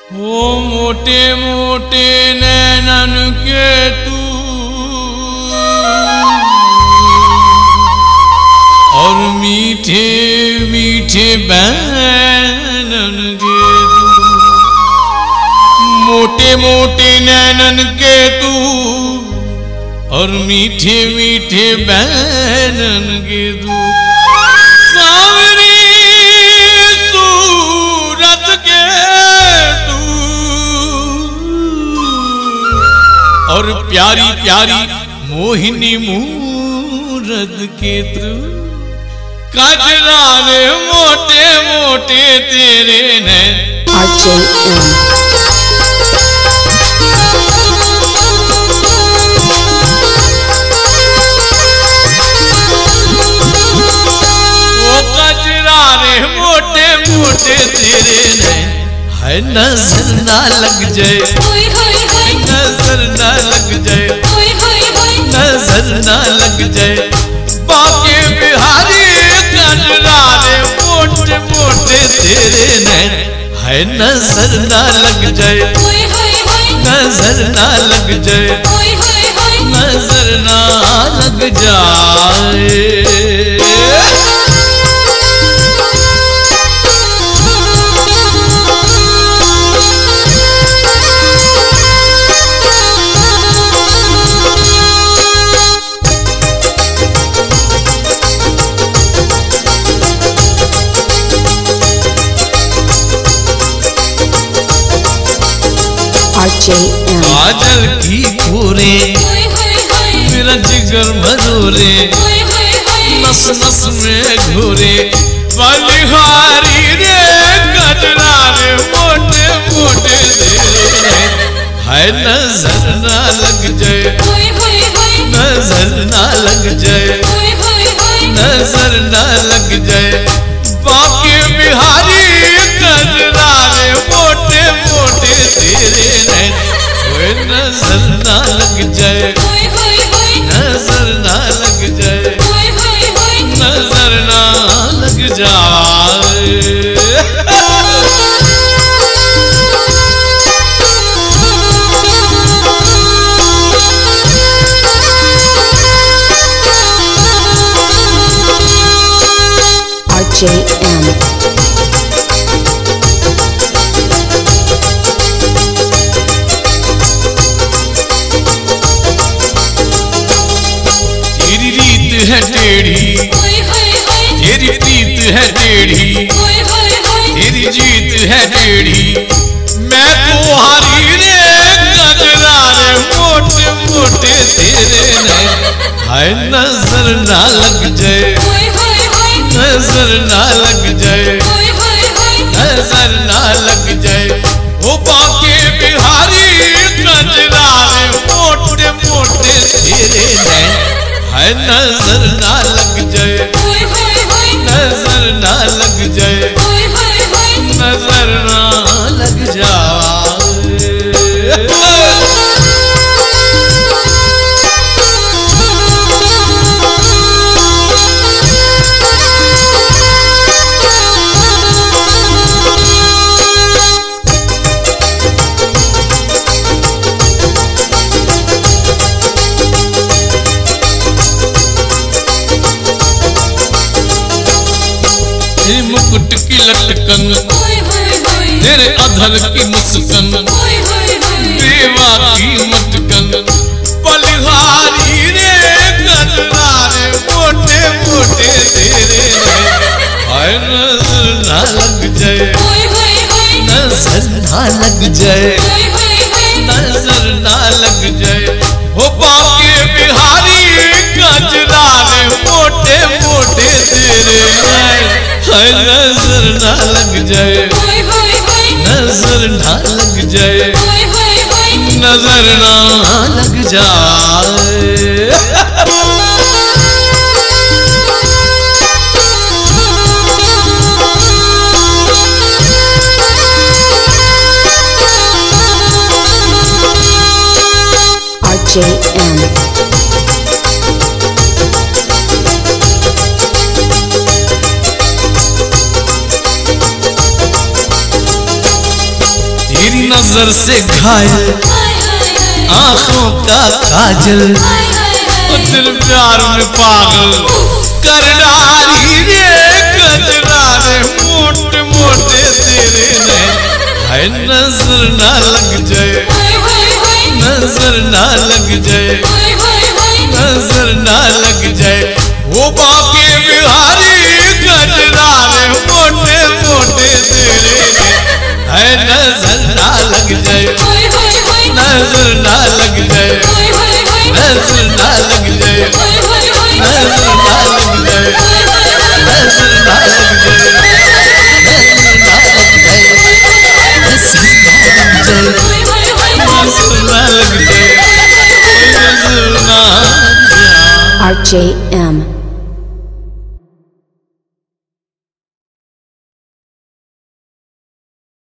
ओ मोटे मोटे नैनन के तू और मीठे मीठे बैनन के तू, मोटे मोटे नैनन के तू और मीठे मीठे बैनन के तू, सावरी सूरत के तू और प्यारी प्यारी मोहिनी मूरत के तू, कजरा रे मोटे मोटे तेरे नैन। मोटे मोटे तेरे नैन, है नजर ना लग जाए, नजर ना लग जाए, नजर ना लग जाए, बाके बिहारी कजरा रे मोटे मोटे तेरे नैन, है नजर ना लग जाए, नजर ना लग जाए, नजर ना लग जाए। काजल की खोरे मेरा जिगर भरोरे, नस नस में घोरे, बलिहारी रे कजरा रे मोटे मोटे तेरे, है नजर ना लग जाए, नजर ना लग जाए, नजर ना लग जाए, बाके बिहारी कजरा रे मोटे मोटे तेरे नैन, नजर ना लग जाए, नजर ना लग जाए, नजर ना लग जाए। तेरी रीत है टेढ़ी, तेरी प्रीत है टेढ़ी, तेरी जीत है टेढ़ी, मैं तो हारी रे कजरा रे मोटे मोटे तेरे नैन, है नजर ना लग जाए, नजर ना लग जाए, नजर ना लग जाए, वो बाके बिहारी कजरा रे मोटे मोटे तेरे नैन, है नजर ना लग जाए, नजर ना लग जाए, नजर ना लग जाए। मुकुट की लटकन, तेरे अधर की मुस्कान, देवा की मटकन, बलिहारी रे कजरा रे मोटे मोटे तेरे नैन, है नजर ना लग जाए, नजर ना लग जाए, नजर ना लग जाए, हो बाके बिहारी कजरा रे मोटे मोटे तेरे नैन, है नजर ना लग जाए, नजर ना लग जाए, नजर ना लग जाए। नजर से घायल आंखों का काजल दिल प्यार में पागल कर डाली रे कजरा रे मोटे मोटे तेरे ने है नजर ना लग जाए नजर ना लग जाए नजर ना लग जाए वो बाके बिहारी कजरा रे मोटे मोटे तेरे ने है नजर ना लग जाए नजर ना लग जाए नजर ना लग जाए नजर ना लग जाए नजर ना लग जाए नजर ना लग जाए नजर ना लग जाए नजर ना लग जाए RJM